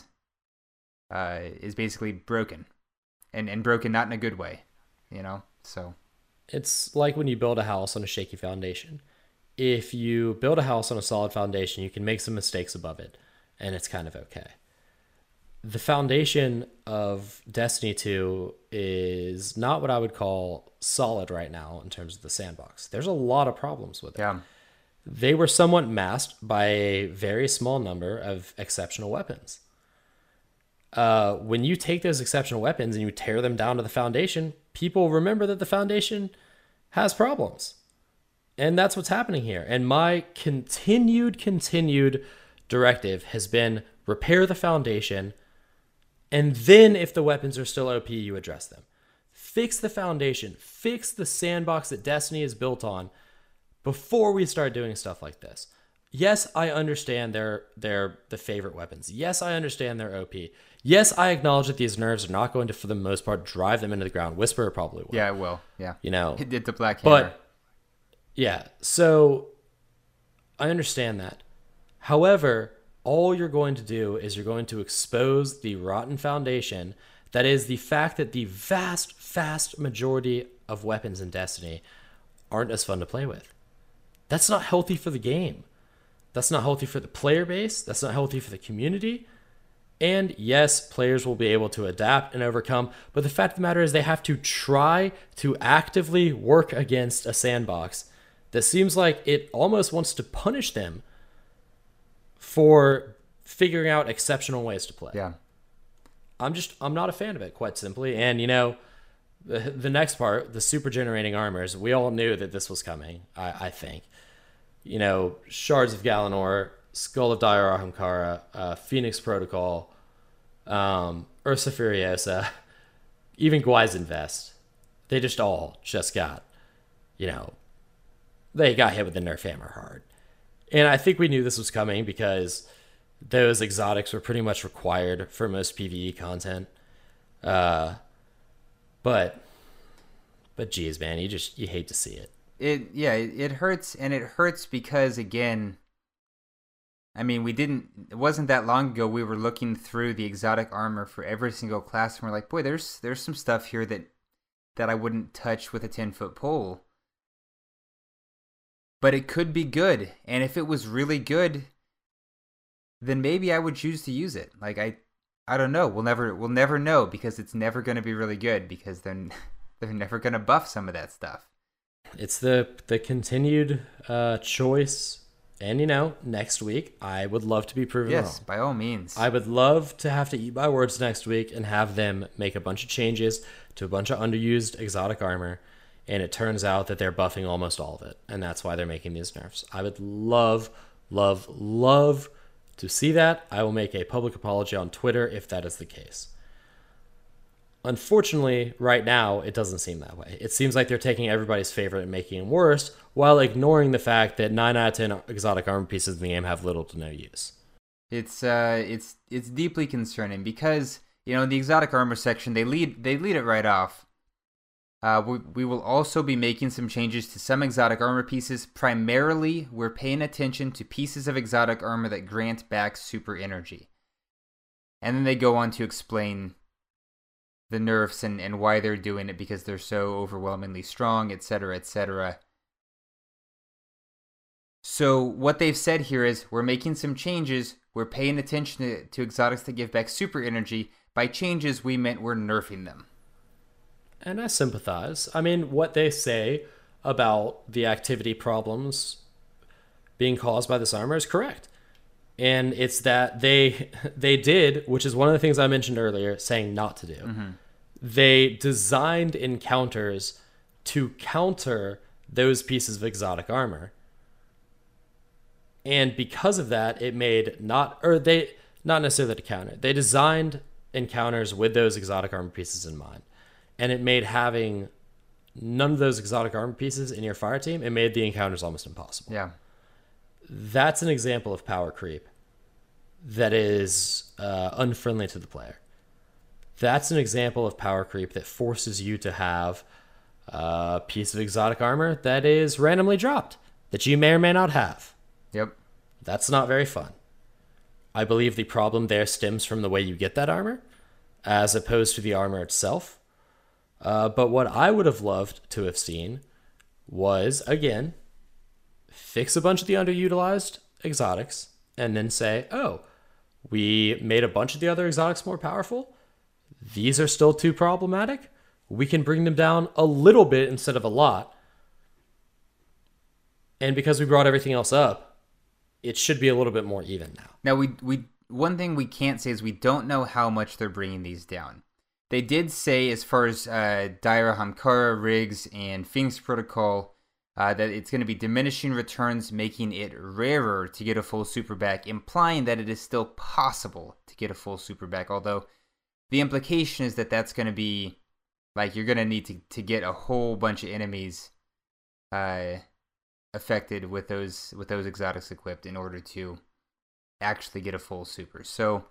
basically broken, and broken not in a good way, you know. So It's like when you build a house on a shaky foundation. If you build a house on a solid foundation, you can make some mistakes above it, and it's kind of okay. The foundation of Destiny 2 is not what I would call solid right now in terms of the sandbox. There's a lot of problems with it. Yeah. They were somewhat masked by a very small number of exceptional weapons. When you take those exceptional weapons and you tear them down to the foundation, people remember that the foundation has problems. And that's what's happening here. And my continued directive has been repair the foundation. And then if the weapons are still OP, you address them. Fix the foundation. Fix the sandbox that Destiny is built on before we start doing stuff like this. Yes, I understand they're the favorite weapons. Yes, I understand they're OP. Yes, I acknowledge that these nerfs are not going to, for the most part, drive them into the ground. Whisperer probably will. Yeah, it will. Yeah. You know, it did the Black Hammer. But yeah, so I understand that. However, all you're going to do is you're going to expose the rotten foundation. That is the fact that the vast majority of weapons in Destiny aren't as fun to play with. That's not healthy for the game. That's not healthy for the player base. That's not healthy for the community. And yes, players will be able to adapt and overcome, but the fact of the matter is they have to try to actively work against a sandbox that seems like it almost wants to punish them for figuring out exceptional ways to play. Yeah. I'm not a fan of it, quite simply. And, you know, the next part, the super generating armors, we all knew that this was coming, I think. You know, Shards of Galanor, Skull of Dire Ahamkara, Phoenix Protocol, Ursa Furiosa, even Gwyzin Vest. They just all got, you know, they got hit with the nerf hammer hard. And I think we knew this was coming because those exotics were pretty much required for most PvE content. But geez, man, you hate to see it. It hurts, and it hurts because, again, I mean, it wasn't that long ago we were looking through the exotic armor for every single class, and we're like, boy, there's some stuff here that I wouldn't touch with a 10-foot pole. But it could be good, and if it was really good, then maybe I would choose to use it. Like, I don't know. We'll never know, because it's never going to be really good, because they're never going to buff some of that stuff. It's the continued choice. And, you know, next week, I would love to be proven wrong. Yes, by all means. I would love to have to eat my words next week and have them make a bunch of changes to a bunch of underused exotic armor. And it turns out that they're buffing almost all of it. And that's why they're making these nerfs. I would love to see that. I will make a public apology on Twitter if that is the case. Unfortunately, right now, it doesn't seem that way. It seems like they're taking everybody's favorite and making it worse, while ignoring the fact that 9 out of 10 exotic armor pieces in the game have little to no use. It's deeply concerning because, you know, in the exotic armor section, they lead it right off. We will also be making some changes to some exotic armor pieces. Primarily, we're paying attention to pieces of exotic armor that grant back super energy. And then they go on to explain the nerfs and why they're doing it, because they're so overwhelmingly strong, etc., etc. So what they've said here is, we're making some changes. We're paying attention to exotics that give back super energy. By changes, we meant we're nerfing them. And I sympathize. I mean, what they say about the activity problems being caused by this armor is correct. And it's that they did, which is one of the things I mentioned earlier, saying not to do. Mm-hmm. They designed encounters to counter those pieces of exotic armor. And because of that, it made not necessarily to counter. They designed encounters with those exotic armor pieces in mind. And it made having none of those exotic armor pieces in your fire team, it made the encounters almost impossible. Yeah. That's an example of power creep that is unfriendly to the player. That's an example of power creep that forces you to have a piece of exotic armor that is randomly dropped, that you may or may not have. Yep. That's not very fun. I believe the problem there stems from the way you get that armor, as opposed to the armor itself. But what I would have loved to have seen was, again, fix a bunch of the underutilized exotics and then say, oh, we made a bunch of the other exotics more powerful. These are still too problematic. We can bring them down a little bit instead of a lot. And because we brought everything else up, it should be a little bit more even now. Now, we one thing we can't say is we don't know how much they're bringing these down. They did say, as far as Daira Hamkara, Rigs, and Phoenix Protocol, that it's going to be diminishing returns, making it rarer to get a full super back, implying that it is still possible to get a full super back. Although the implication is that that's going to be like you're going to need to get a whole bunch of enemies affected with those exotics equipped in order to actually get a full super. So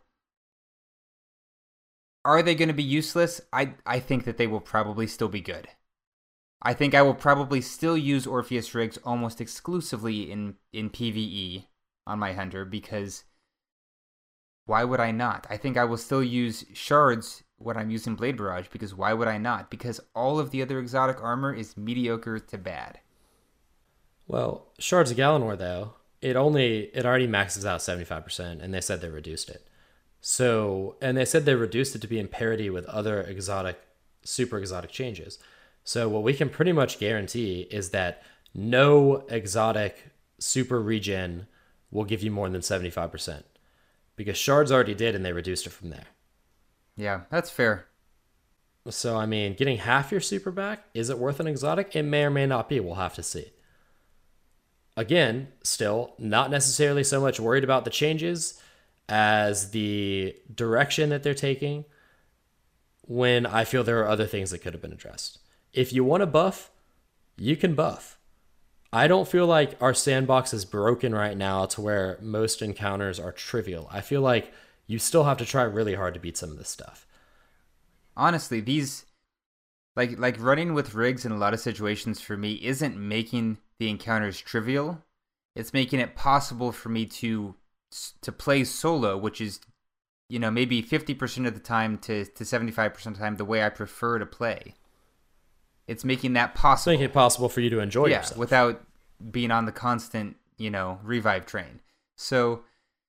are they going to be useless? I think that they will probably still be good. I think I will probably still use Orpheus Rigs almost exclusively in PvE on my Hunter, because why would I not? I think I will still use Shards when I'm using Blade Barrage, because why would I not? Because all of the other exotic armor is mediocre to bad. Well, Shards of Galanor, though, it already maxes out 75%, and they said they reduced it. So, and they said they reduced it to be in parity with other exotic, super exotic changes. So what we can pretty much guarantee is that no exotic super regen will give you more than 75%. Because Shards already did, and they reduced it from there. Yeah, that's fair. So, I mean, getting half your super back, is it worth an exotic? It may or may not be. We'll have to see. Again, still, not necessarily so much worried about the changes as the direction that they're taking, when I feel there are other things that could have been addressed. If you want to buff, you can buff. I don't feel like our sandbox is broken right now to where most encounters are trivial. I feel like you still have to try really hard to beat some of this stuff. Honestly, these like running with rigs in a lot of situations for me isn't making the encounters trivial. It's making it possible for me to play solo, which is, you know, maybe 50% of the time to 75% of the time the way I prefer to play. It's making that possible. It's making it possible for you to enjoy yourself without being on the constant, revive train. So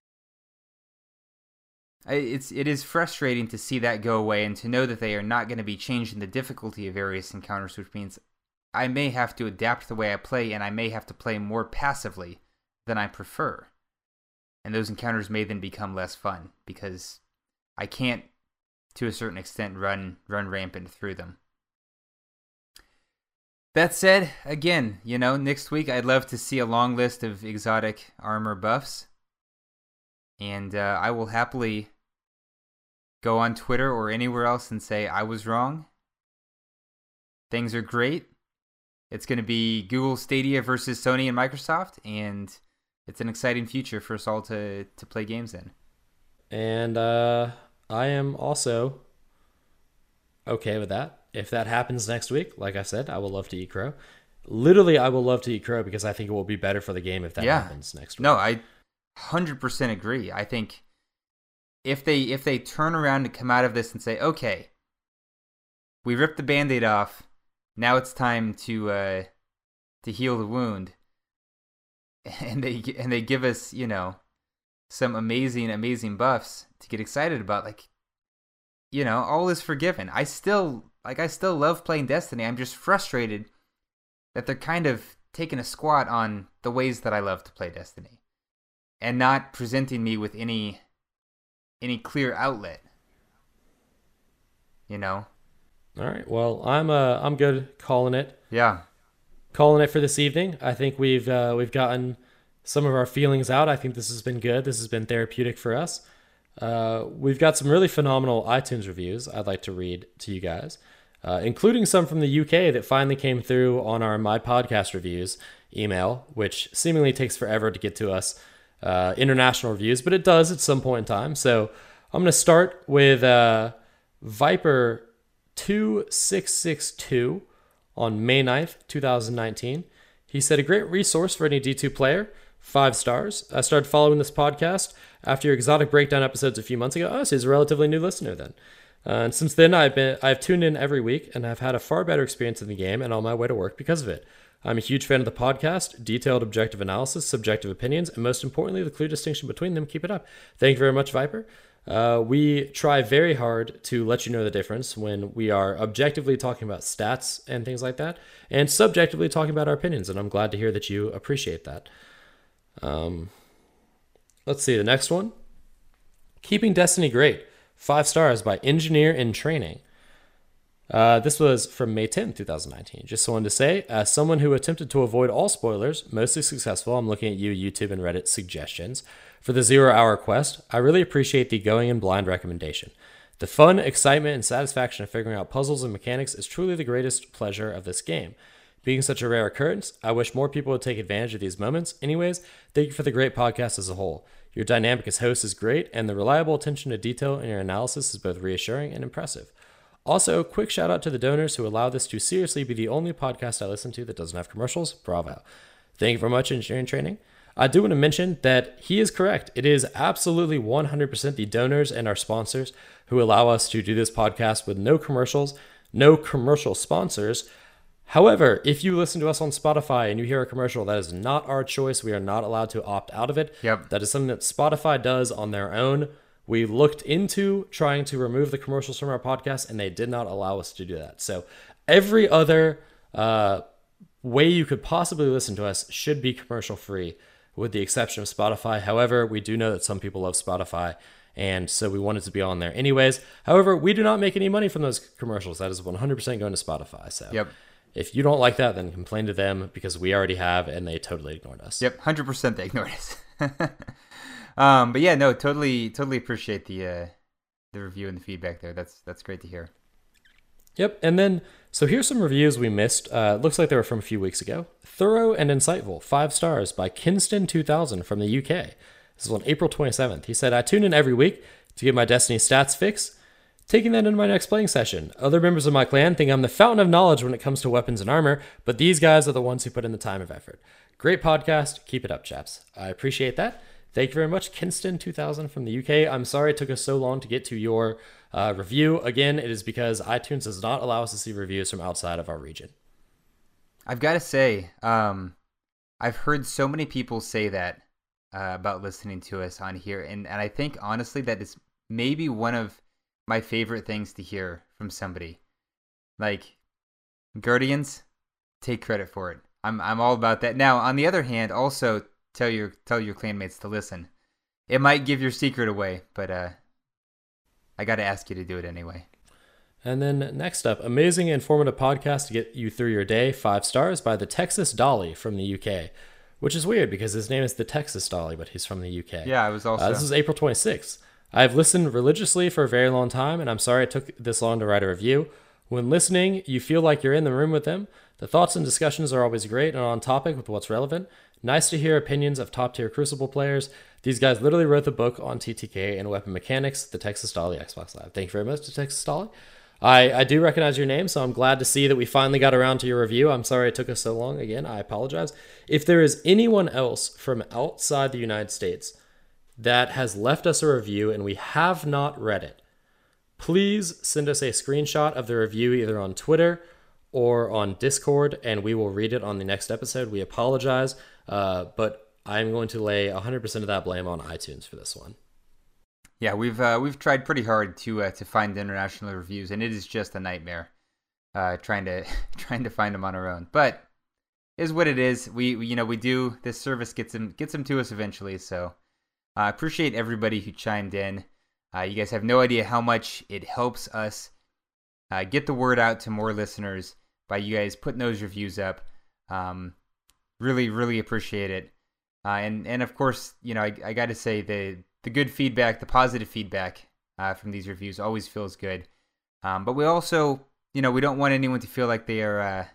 it is frustrating to see that go away, and to know that they are not going to be changing the difficulty of various encounters, which means I may have to adapt the way I play, and I may have to play more passively than I prefer. And those encounters may then become less fun, because I can't, to a certain extent, run rampant through them. That said, again, next week I'd love to see a long list of exotic armor buffs. And I will happily go on Twitter or anywhere else and say I was wrong. Things are great. It's going to be Google Stadia versus Sony and Microsoft, and it's an exciting future for us all to play games in. And I am also okay with that. If that happens next week, like I said, I will love to eat crow. Literally, I will love to eat crow because I think it will be better for the game if that happens next week. No, I 100% agree. I think if they turn around and come out of this and say, okay, we ripped the Band-Aid off, now it's time to heal the wound, and they give us, some amazing buffs to get excited about, like, all is forgiven. I still love playing Destiny. I'm just frustrated that they're kind of taking a squat on the ways that I love to play Destiny, and not presenting me with any clear outlet. All right. Well, I'm good calling it. Yeah. Calling it for this evening. I think we've gotten some of our feelings out. I think this has been good. This has been therapeutic for us. We've got some really phenomenal iTunes reviews I'd like to read to you guys, including some from the UK that finally came through on our My Podcast Reviews email, which seemingly takes forever to get to us, international reviews, but it does at some point in time. So I'm going to start with Viper 2662 on May 9th, 2019. He said, a great resource for any D2 player. 5 stars. I started following this podcast after your exotic breakdown episodes a few months ago. Oh, so he's a relatively new listener then. And since then, I've tuned in every week, and I've had a far better experience in the game and on my way to work because of it. I'm a huge fan of the podcast, detailed objective analysis, subjective opinions, and most importantly, the clear distinction between them. Keep it up. Thank you very much, Viper. We try very hard to let you know the difference when we are objectively talking about stats and things like that, and subjectively talking about our opinions, and I'm glad to hear that you appreciate that. Let's see, the next one. Keeping Destiny Great. 5 stars by Engineer in Training. This was from May 10th, 2019. Just wanted to say, as someone who attempted to avoid all spoilers, mostly successful, I'm looking at you, YouTube and Reddit suggestions. For the 0 Hour Quest, I really appreciate the going in blind recommendation. The fun, excitement, and satisfaction of figuring out puzzles and mechanics is truly the greatest pleasure of this game. Being such a rare occurrence, I wish more people would take advantage of these moments. Anyways, thank you for the great podcast as a whole. Your dynamic as host is great, and the reliable attention to detail in your analysis is both reassuring and impressive. Also, quick shout out to the donors who allow this to seriously be the only podcast I listen to that doesn't have commercials. Bravo. Thank you very much, Engineering Training. I do want to mention that he is correct. It is absolutely 100% the donors and our sponsors who allow us to do this podcast with no commercials, no commercial sponsors. However, if you listen to us on Spotify and you hear a commercial, that is not our choice. We are not allowed to opt out of it. Yep. That is something that Spotify does on their own. We looked into trying to remove the commercials from our podcast, and they did not allow us to do that. So every other way you could possibly listen to us should be commercial free, with the exception of Spotify. However, we do know that some people love Spotify, and so we wanted to be on there anyways. However, we do not make any money from those commercials. That is 100% going to Spotify. So yep. If you don't like that, then complain to them, because we already have, and they totally ignored us. Yep, 100% they ignored us. But yeah, no, totally appreciate the review and the feedback there. That's great to hear. Yep, and then, so here's some reviews we missed. Looks like they were from a few weeks ago. Thorough and insightful, 5 stars by Kinston2000 from the UK. This is on April 27th. He said, I tune in every week to get my Destiny stats fix. Taking that into my next playing session. Other members of my clan think I'm the fountain of knowledge when it comes to weapons and armor, but these guys are the ones who put in the time and effort. Great podcast. Keep it up, chaps. I appreciate that. Thank you very much, Kinston2000 from the UK. I'm sorry it took us so long to get to your review. Again, it is because iTunes does not allow us to see reviews from outside of our region. I've got to say, I've heard so many people say that about listening to us on here, and I think, honestly, that is maybe one of my favorite things to hear from somebody. Like, Guardians, take credit for it. I'm all about that. Now, on the other hand, also tell your clanmates to listen. It might give your secret away, but I got to ask you to do it anyway. And then next up, amazing informative podcast to get you through your day. 5 stars by the Texas Dolly from the UK, which is weird because his name is the Texas Dolly, but he's from the UK. Yeah, I was also. This is April 26th. I've listened religiously for a very long time, and I'm sorry it took this long to write a review. When listening, you feel like you're in the room with them. The thoughts and discussions are always great and on topic with what's relevant. Nice to hear opinions of top-tier Crucible players. These guys literally wrote the book on TTK and weapon mechanics, the Texas Dolly Xbox Live. Thank you very much to Texas Dolly. I do recognize your name, so I'm glad to see that we finally got around to your review. I'm sorry it took us so long. Again, I apologize. If there is anyone else from outside the United States that has left us a review and we have not read it, please send us a screenshot of the review either on Twitter or on Discord, and we will read it on the next episode. We apologize, but I'm going to lay 100% of that blame on iTunes for this one. Yeah, we've tried pretty hard to find international reviews, and it is just a nightmare trying to find them on our own. But it is what it is. We do, this service gets them to us eventually. So I appreciate everybody who chimed in. You guys have no idea how much it helps us get the word out to more listeners by you guys putting those reviews up. Really, really appreciate it. And of course, I got to say the good feedback, the positive feedback from these reviews always feels good. But we also, we don't want anyone to feel like they are.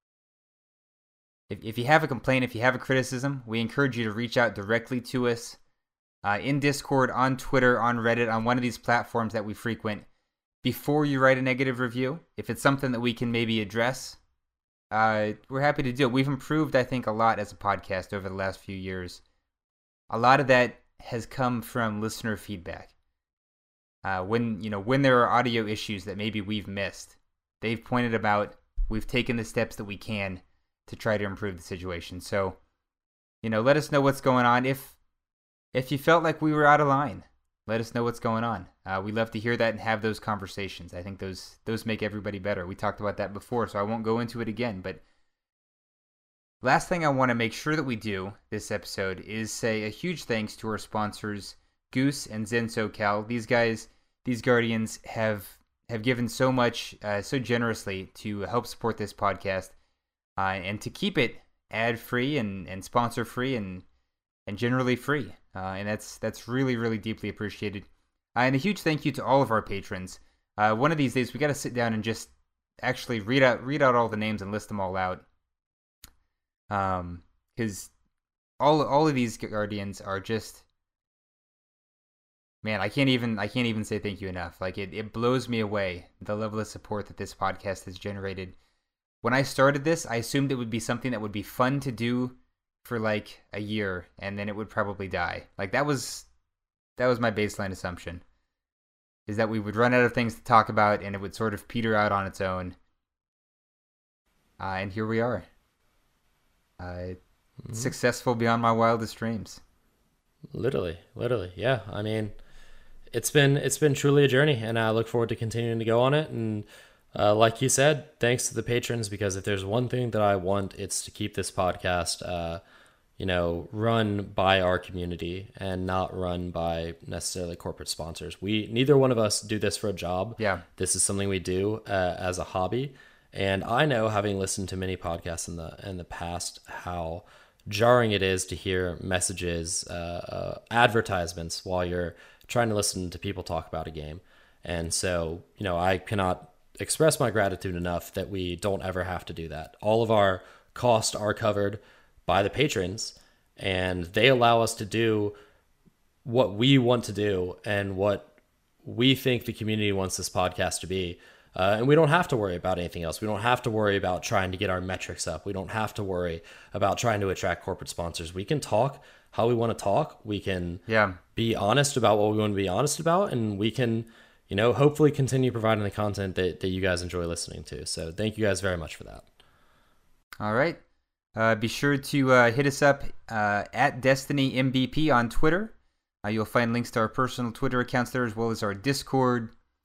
If you have a complaint, if you have a criticism, we encourage you to reach out directly to us in Discord, on Twitter, on Reddit, on one of these platforms that we frequent before you write a negative review. If it's something that we can maybe address, we're happy to do it. We've improved, I think, a lot as a podcast over the last few years. A lot of that has come from listener feedback. when there are audio issues that maybe we've missed, they've pointed them out. We've taken the steps that we can to try to improve the situation. So, let us know what's going on. If you felt like we were out of line, let us know what's going on. We love to hear that and have those conversations. I think those make everybody better. We talked about that before, so I won't go into it again. But last thing I want to make sure that we do this episode is say a huge thanks to our sponsors, Goose and Zen SoCal. These Guardians have given so much, so generously to help support this podcast and to keep it ad-free and sponsor-free and generally free. And that's really, really deeply appreciated. And a huge thank you to all of our patrons. One of these days, we got to sit down and just actually read out all the names and list them all out. Because all of these Guardians are just, man, I can't even say thank you enough. Like it blows me away the level of support that this podcast has generated. When I started this, I assumed it would be something that would be fun to do for like a year, and then it would probably die. Like that was my baseline assumption, is that we would run out of things to talk about and it would sort of peter out on its own. And here we are. Successful beyond my wildest dreams. Literally, yeah. I mean, it's been truly a journey, and I look forward to continuing to go on it. And like you said, thanks to the patrons, because if there's one thing that I want, it's to keep this podcast run by our community and not run by necessarily corporate sponsors. Neither one of us do this for a job. Yeah. This is something we do as a hobby. And I know, having listened to many podcasts in the past, how jarring it is to hear messages, advertisements while you're trying to listen to people talk about a game. And so, I cannot express my gratitude enough that we don't ever have to do that. All of our costs are covered by the patrons, and they allow us to do what we want to do and what we think the community wants this podcast to be. And we don't have to worry about anything else. We don't have to worry about trying to get our metrics up. We don't have to worry about trying to attract corporate sponsors. We can talk how we want to talk. We can be honest about what we want to be honest about, and we can, hopefully continue providing the content that you guys enjoy listening to. So thank you guys very much for that. All right. Be sure to hit us up at Destiny MVP on Twitter. You'll find links to our personal Twitter accounts there, as well as our Discord,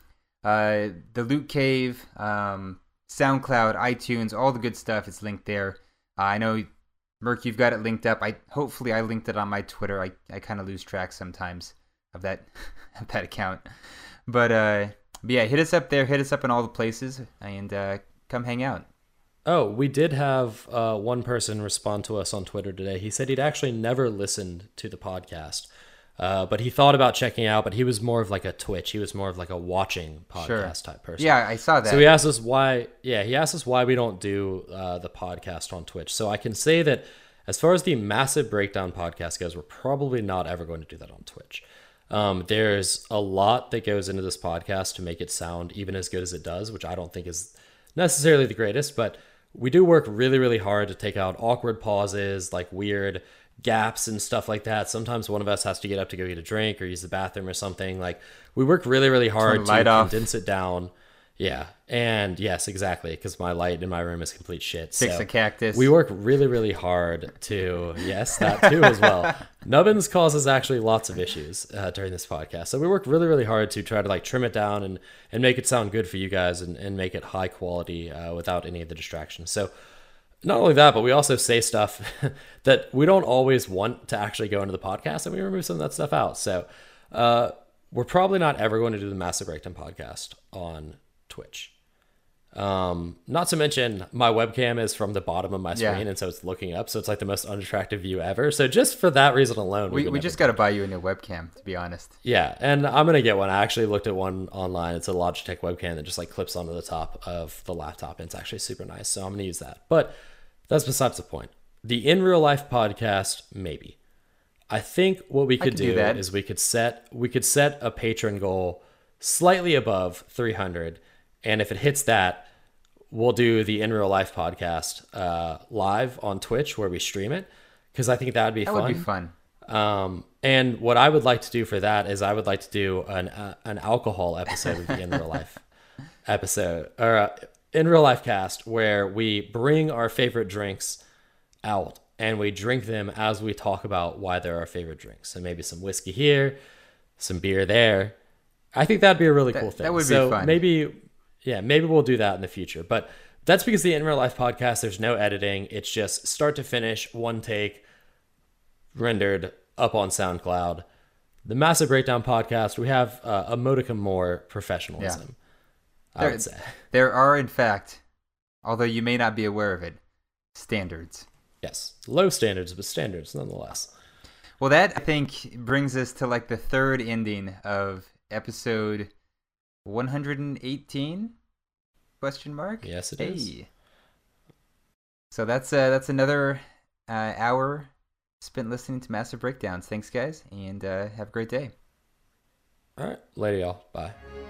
the Loot Cave, SoundCloud, iTunes, all the good stuff is linked there. I know, Merc, you've got it linked up. Hopefully I linked it on my Twitter. I kind of lose track sometimes of that of that account. But yeah, hit us up there. Hit us up in all the places, and come hang out. Oh, we did have one person respond to us on Twitter today. He said he'd actually never listened to the podcast, but he thought about checking out, but he was more of like a Twitch. He was more of like a watching podcast type person. Yeah, I saw that. So he asked us why. Yeah, he asked us why we don't do the podcast on Twitch. So I can say that as far as the Massive Breakdown podcast goes, we're probably not ever going to do that on Twitch. There's a lot that goes into this podcast to make it sound even as good as it does, which I don't think is necessarily the greatest, but we do work really, really hard to take out awkward pauses, like weird gaps and stuff like that. Sometimes one of us has to get up to go get a drink or use the bathroom or something. Like, we work really, really hard to condense it down. Yeah. And yes, exactly. Because my light in my room is complete shit. Fix a cactus. We work really, really hard to, yes, that too as well. Nubbins causes actually lots of issues during this podcast. So we work really, really hard to try to like trim it down and make it sound good for you guys and make it high quality without any of the distractions. So not only that, but we also say stuff that we don't always want to actually go into the podcast, and we remove some of that stuff out. So we're probably not ever going to do the Massive Breakdown podcast on Twitch. Not to mention, my webcam is from the bottom of my screen, and so it's looking up, so it's like the most unattractive view ever. So just for that reason alone, we just got to buy you a new webcam, to be honest. Yeah, and I'm gonna get one. I actually looked at one online. It's a Logitech webcam that just like clips onto the top of the laptop, and it's actually super nice. So I'm gonna use that. But that's besides the point. The In Real Life podcast, maybe. I think what we could do is we could set a patron goal slightly above 300, and if it hits that, we'll do the In Real Life podcast live on Twitch where we stream it, because I think that would be fun. That would be fun. And what I would like to do for that is I would like to do an alcohol episode of the In Real Life episode, or In Real Life cast, where we bring our favorite drinks out and we drink them as we talk about why they're our favorite drinks. So maybe some whiskey here, some beer there. I think that'd be a really cool thing. That would be fun. Maybe we'll do that in the future. But that's because the In Real Life podcast, there's no editing. It's just start to finish, one take, rendered up on SoundCloud. The Massive Breakdown podcast, we have a modicum more professionalism, I would say. There are, in fact, although you may not be aware of it, standards. Yes, low standards, but standards nonetheless. Well, that, I think, brings us to like the third ending of episode 118? Question mark? Yes, it is. So that's another hour spent listening to Massive Breakdowns. Thanks, guys, and have a great day. All right. Later, y'all. Bye.